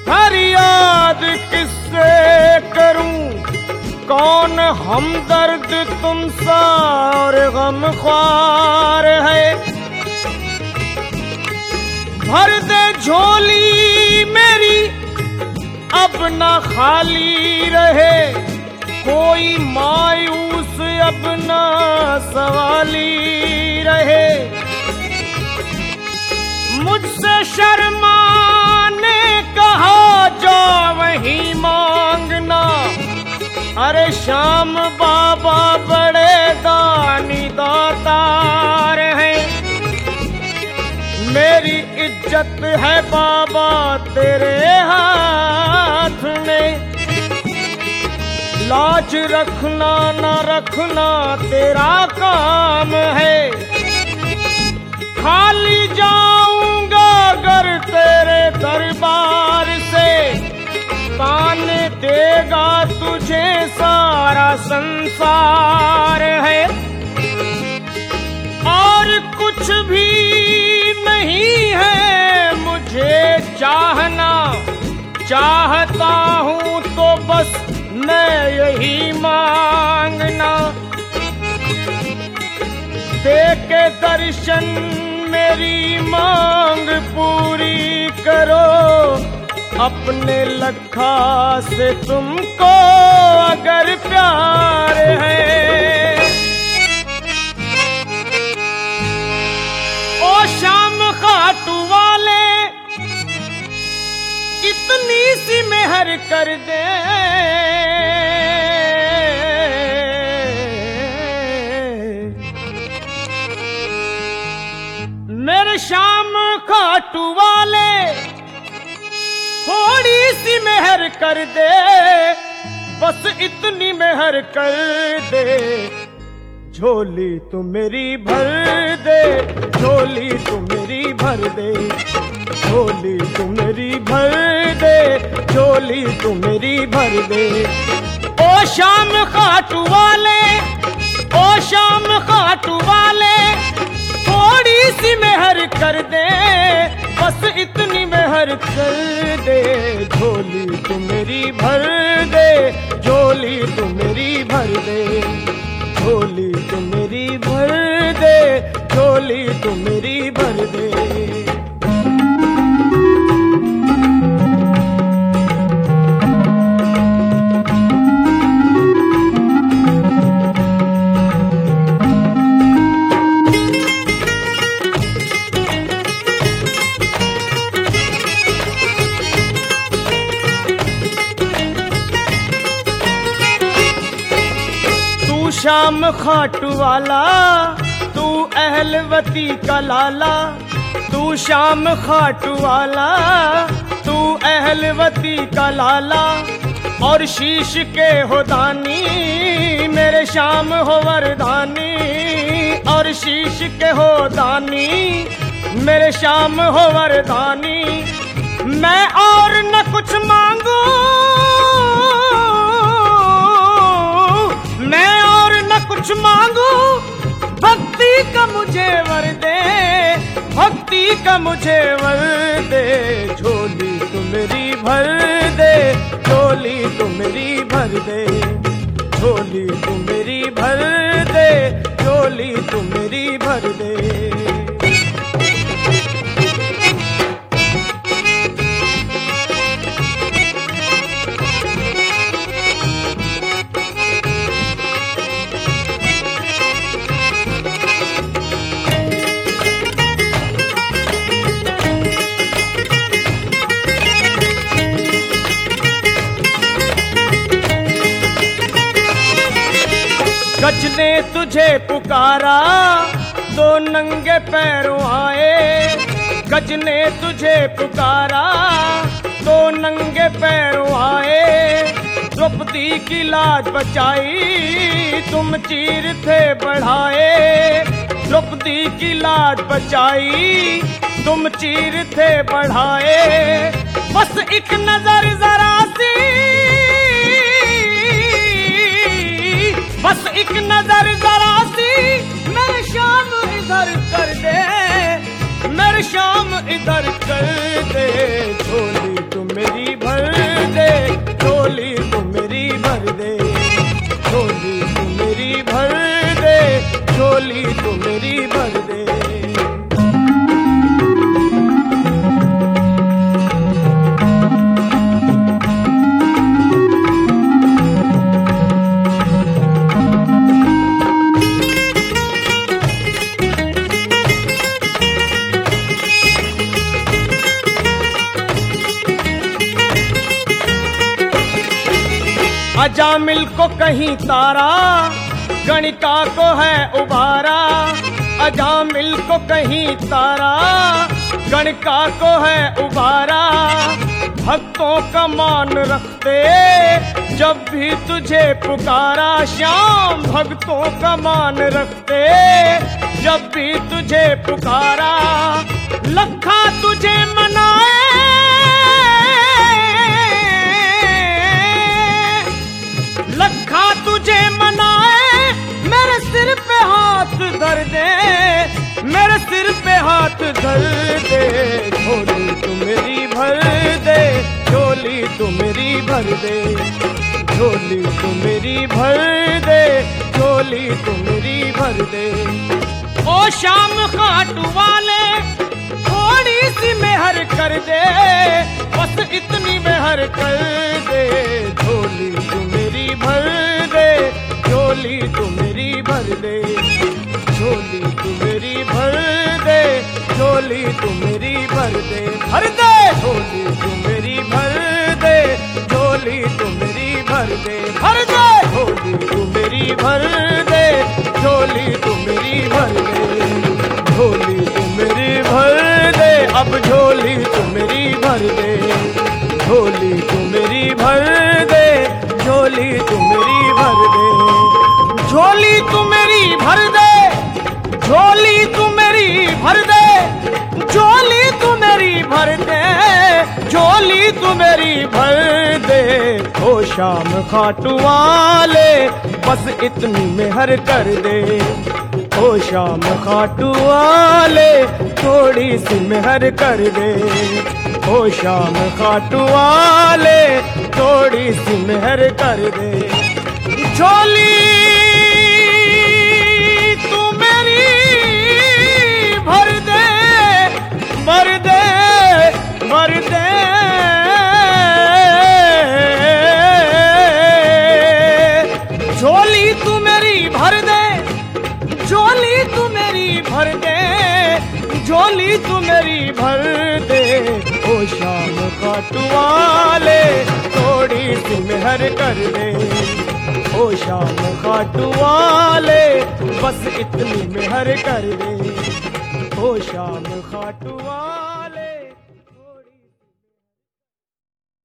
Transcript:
फरियाद किससे करूं, कौन हमदर्द तुमसा और गमख्वार है। भर दे झोली मेरी अब ना खाली रहे, कोई मायूस अब ना सवाली रहे। मुझसे शर्माने कहा जा वहीं मांगना, अरे श्याम बाबा बड़े दानी दातार हैं। मेरी इज्जत है बाबा तेरे हाथ में, लाज रखना न रखना तेरा काम है। खाली जाऊंगा अगर तेरे दरबार से, ताने देगा तुझे सारा संसार है। और कुछ भी नहीं है मुझे चाहना, चाहता हूँ तो बस मैं यही मांगना। दे के दर्शन मेरी मांग पूरी करो, अपने लखा से तुमको अगर प्यार है। ओ शाम खाटू वाले इतनी सी मेहर कर दे, मेरे शाम खाटू वाले थोड़ी सी मेहर कर दे, बस इतनी मेहर कर दे। झोली तू मेरी भर दे, झोली तू मेरी भर दे, झोली तू मेरी भर दे, झोली तू मेरी भर दे। ओ शाम खाटू वाले, ओ शाम खाटू वाले थोड़ी सी मेहर कर दे, बस इतनी मेहर कर दे। झोली तू मेरी भर दे, झोली तू मेरी भर दे, झोली तू मेरी भर दे, झोली तू मेरी भर दे। शाम खाटू वाला तू अहलवती का लाला, तू शाम खाटू वाला तू अहलवती का लाला। और शीश के हो दानी मेरे शाम हो वरदानी, और शीश के हो दानी मेरे शाम हो वरदानी। मैं और न कुछ मांगू, मैं और न कुछ मांगू, भक्ति का मुझे वर दे, भक्ति का मुझे वर दे। झोली तू मेरी भर दे, झोली तू मेरी भर दे, झोली तू मेरी भर दे, झोली तू मेरी भर दे। गज ने तुझे पुकारा तो नंगे पैरों आए, गज ने तुझे पुकारा तो नंगे पैरों आए। द्रौपदी की लाज बचाई तुम चीर थे बढ़ाए, द्रौपदी की लाज बचाई तुम चीर थे बढ़ाए। बस एक नजर जरा सी, बस एक नजर जरा सी मेरे शाम इधर कर दे, मेरे शाम इधर कर दे। झोली तू मेरी अजामिल को कहीं तारा, गणिका को है उबारा। अजामिल को कहीं तारा, गणिका को है उबारा। भक्तों का मान रखते जब भी तुझे पुकारा श्याम, भक्तों का मान रखते जब भी तुझे पुकारा। लखा तुझे मनाए, लखा तुझे मनाए, मेरे सिर पे हाथ धर दे, मेरे सिर पे हाथ धर दे। झोली तू मेरी भर दे, झोली तू मेरी भर दे, झोली तू मेरी भर दे, झोली तू मेरी भर दे। ओ शाम खाटू वाले थोड़ी सी मेहर कर दे, बस इतनी मेहर कर दे। झोली तू मेरी भर दे, झोली तू मेरी भर दे, झोली तू मेरी भर दे, झोली तू मेरी भर दे। भर दे झोली तू मेरी भर दे, झोली तू मेरी भर दे। भर दे झोली तू मेरी भर दे, झोली तू मेरी भर दे, झोली तू मेरी भर दे। अब झोली तू मेरी भर दे, झोली तू मेरी भर दे, झोली तू मेरी भर दे। झोली तू मेरी भर दे, झोली तू मेरी भर दे, झोली तू मेरी भर दे, झोली तू मेरी भर दे। ओ शाम खाटू वाले बस इतनी मेहर कर दे, ओ शाम खाटू वाले थोड़ी सी मेहर कर दे, ओ शाम खाटू वाले थोड़ी सी मेहर कर दे। झोली तू मेरी भर दे, भर दे, भर दे। झोली तू मेरी भर दे, झोली तू मेरी भर दे, झोली तू मेरी भर दे। ओ शाम खाटू वाले थोड़ी सी मेहर कर दे, ओ शाम खाटू वाले बस इतनी मेहर कर दे, ओ शाम खाटू वाले।